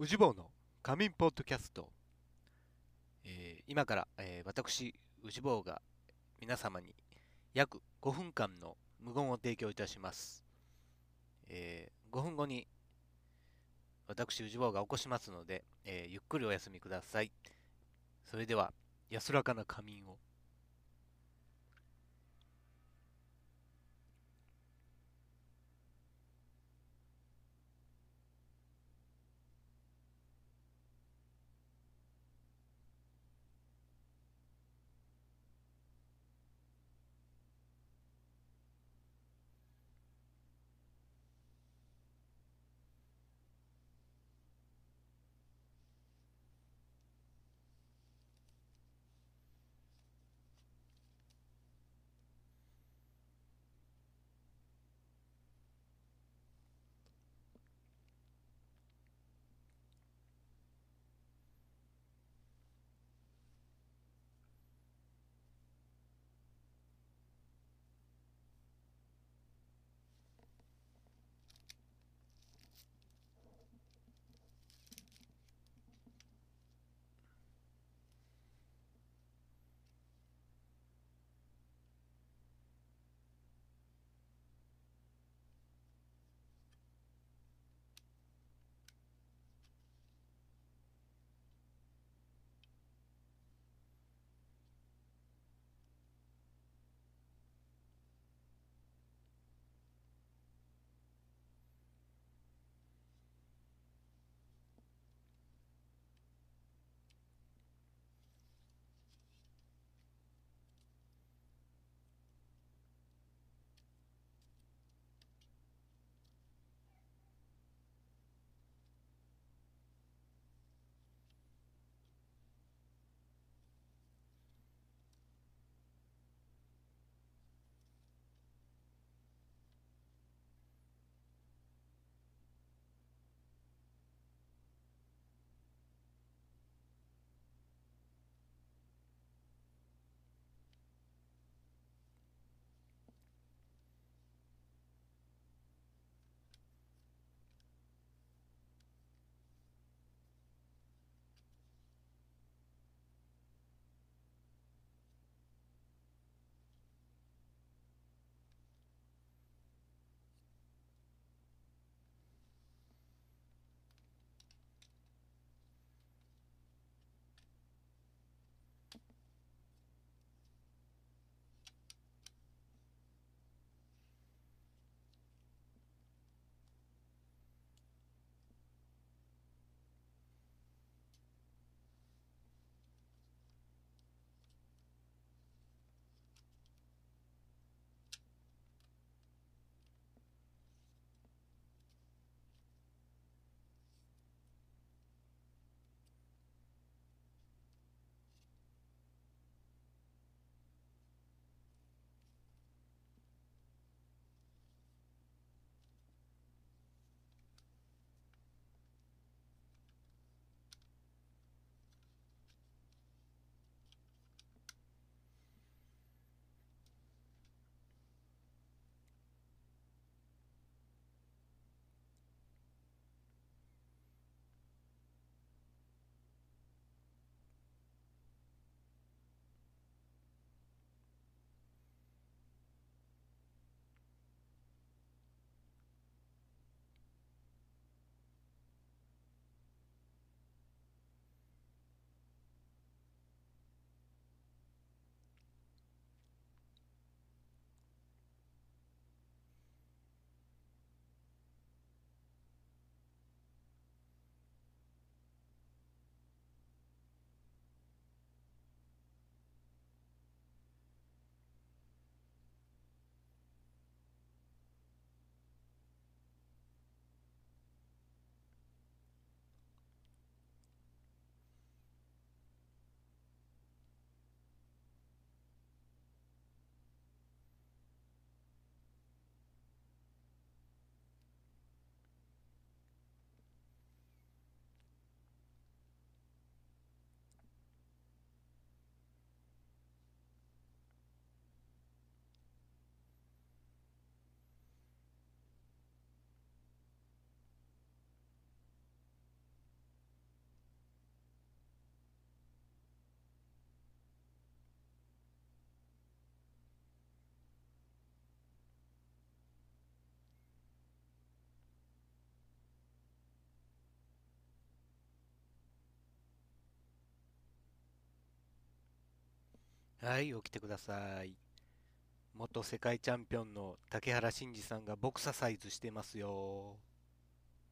宇治坊の仮眠ポッドキャスト、今から、私宇治坊が皆様に約5分間の無言を提供いたします。5分後に私宇治坊が起こしますので、ゆっくりお休みください。それでは安らかな仮眠を。 はい、起きてください。元世界チャンピオンの竹原慎二さんがボクササイズしてますよ。